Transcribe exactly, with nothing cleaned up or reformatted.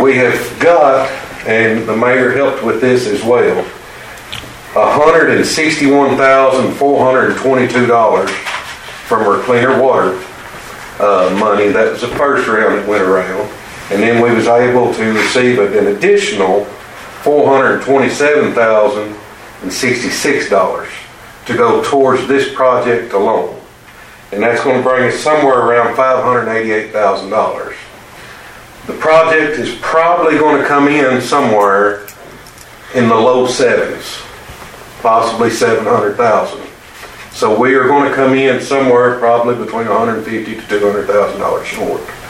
we have got, and the mayor helped with this as well, one hundred sixty-one thousand four hundred twenty-two dollars from our cleaner water uh, money. That was the first round that went around. And then we was able to receive an additional four hundred twenty-seven thousand sixty-six dollars to go towards this project alone. And that's going to bring us somewhere around five hundred eighty-eight thousand dollars. The project is probably going to come in somewhere in the low sevens, possibly seven hundred thousand dollars. So we are going to come in somewhere probably between one hundred fifty thousand to two hundred thousand dollars short.